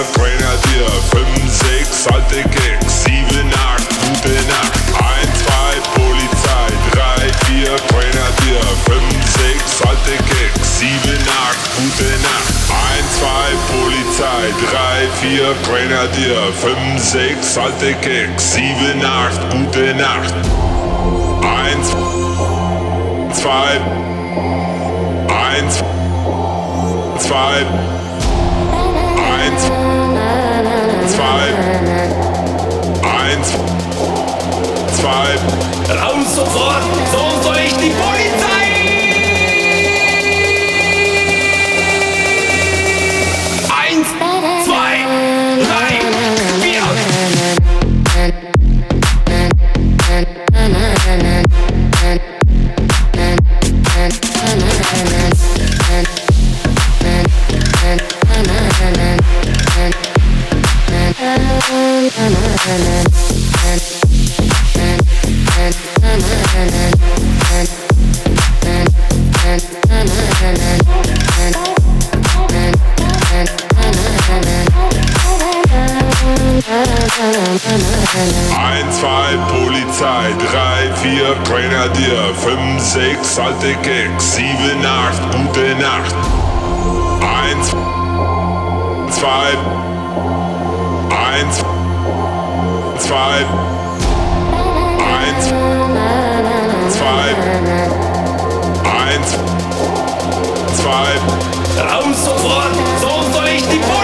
Grenadier, 5, 6, alte Gags, 7, 8, gute Nacht. 1, 2, Polizei, 3, 4, Grenadier, 5, 6, alte Gags, 7, 8, gute Nacht. 1, 2, Polizei, 3, 4, Grenadier, 5, 6, alte Gags, 7, 8, gute Nacht. 1, 2, 1, 2, 1, 2, 1, 2. Raus sofort, so soll ich die Polizei! 1, 2, 3, 4. 1, 2, Polizei, 3, 4, Grenadier, 5, 6, alte Gags, 7, 8, gute Nacht. 1, 2, 1, 2, 1, 2, 1, 2. Raus sofort, so soll ich die Polizei!